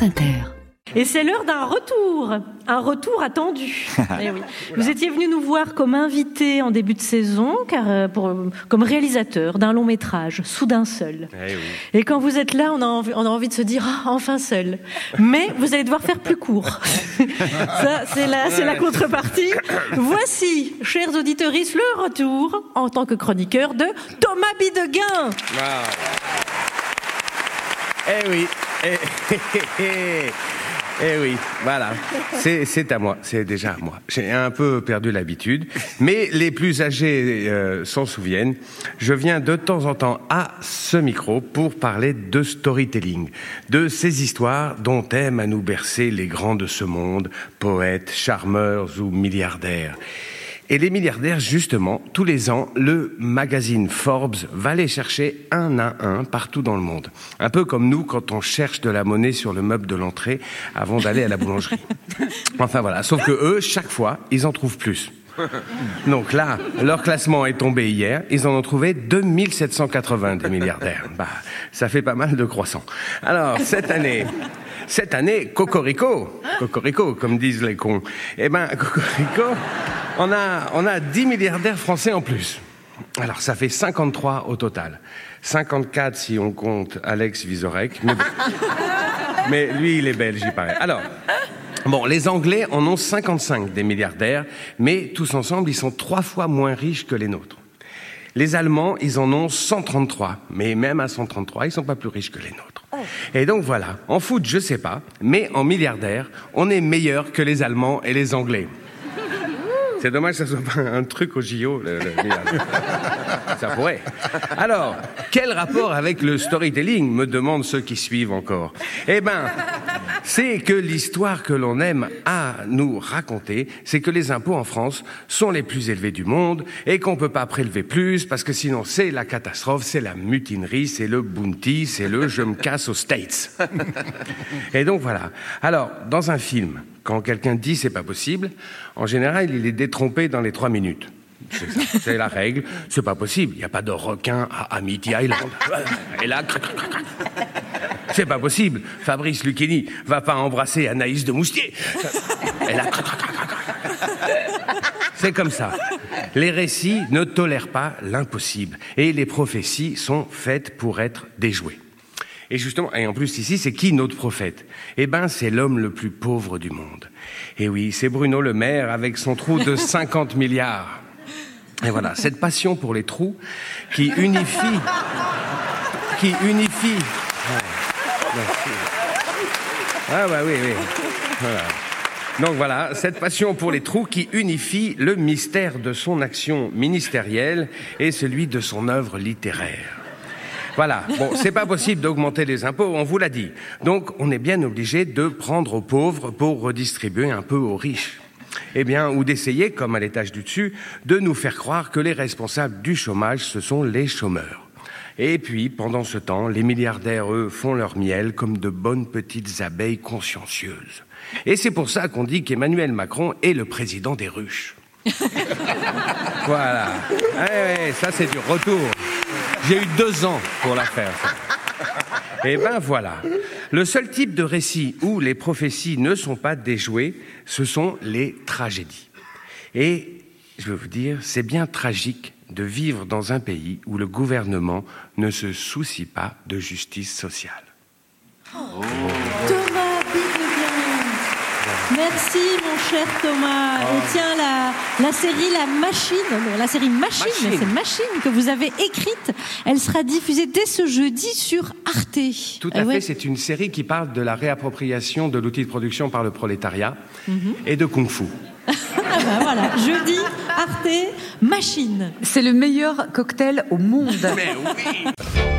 France Inter. Et c'est l'heure d'un un retour attendu. Eh oui. Vous étiez venu nous voir comme invité en début de saison, comme réalisateur d'un long métrage, Soudain seul. Eh oui. Et quand vous êtes là, on a envie de se dire enfin seul. Mais vous allez devoir faire plus court. Ça, c'est la contrepartie. Voici, chers auditeurs, le retour en tant que chroniqueur de Thomas Bidegain. Wow. Eh oui. Eh oui, voilà, c'est à moi, c'est déjà à moi. J'ai un peu perdu l'habitude, mais les plus âgés s'en souviennent. Je viens de temps en temps à ce micro pour parler de storytelling, de ces histoires dont aiment à nous bercer les grands de ce monde, poètes, charmeurs ou milliardaires. Et les milliardaires, justement, tous les ans, le magazine Forbes va les chercher un à un partout dans le monde. Un peu comme nous quand on cherche de la monnaie sur le meuble de l'entrée avant d'aller à la boulangerie. Enfin voilà, sauf que eux, chaque fois, ils en trouvent plus. Donc là, leur classement est tombé hier, ils en ont trouvé 2780 des milliardaires. Ça fait pas mal de croissants. Alors, cette année, cocorico, comme disent les cons. Cocorico, on a 10 milliardaires français en plus. Alors, ça fait 53 au total. 54 si on compte Alex Vizorek. Mais bon. Mais lui, il est belge, il paraît. Alors, bon, les Anglais en ont 55 des milliardaires, mais tous ensemble, ils sont 3 fois moins riches que les nôtres. Les Allemands, ils en ont 133, mais même à 133, ils sont pas plus riches que les nôtres. Et donc voilà, en foot, je sais pas, mais en milliardaires, on est meilleur que les Allemands et les Anglais. C'est dommage que ça soit pas un truc au JO, le milliardaire. Ça pourrait. Alors, quel rapport avec le storytelling, me demandent ceux qui suivent encore. C'est que l'histoire que l'on aime à nous raconter, c'est que les impôts en France sont les plus élevés du monde et qu'on peut pas prélever plus parce que sinon c'est la catastrophe, c'est la mutinerie, c'est le bounty, c'est le je me casse aux States. Et donc voilà. Alors, dans un film, quand quelqu'un dit c'est pas possible, en général, il est détrompé dans les 3 minutes. C'est ça, c'est la règle. C'est pas possible. Il n'y a pas de requin à Amity Island. Et là, c'est pas possible. Fabrice Lucchini va pas embrasser Anaïs de Moustier. Et là, c'est comme ça. Les récits ne tolèrent pas l'impossible. Et les prophéties sont faites pour être déjouées. Et justement, et en plus ici, c'est qui notre prophète ? C'est l'homme le plus pauvre du monde. Et oui, c'est Bruno Le Maire avec son trou de 50 milliards. Et voilà, cette passion pour les trous qui unifie. Oui. Voilà. Donc voilà, cette passion pour les trous qui unifie le mystère de son action ministérielle et celui de son œuvre littéraire. Voilà, bon, c'est pas possible d'augmenter les impôts, on vous l'a dit. Donc, on est bien obligé de prendre aux pauvres pour redistribuer un peu aux riches. Ou d'essayer, comme à l'étage du dessus, de nous faire croire que les responsables du chômage, ce sont les chômeurs. Et puis, pendant ce temps, les milliardaires, eux, font leur miel comme de bonnes petites abeilles consciencieuses. Et c'est pour ça qu'on dit qu'Emmanuel Macron est le président des ruches. Voilà. Ça, c'est du retour. J'ai eu 2 ans pour la faire, ça. Voilà. Le seul type de récit où les prophéties ne sont pas déjouées, ce sont les tragédies. Et, je veux vous dire, c'est bien tragique de vivre dans un pays où le gouvernement ne se soucie pas de justice sociale. Thomas Bidegain. Merci mon cher Thomas. Et tiens, la série Machine, mais c'est Machine que vous avez écrite, elle sera diffusée dès ce jeudi sur Arte. Tout à fait, c'est une série qui parle de la réappropriation de l'outil de production par le prolétariat et de kung-fu. Voilà, jeudi, Arte, Machine. C'est le meilleur cocktail au monde. Mais oui.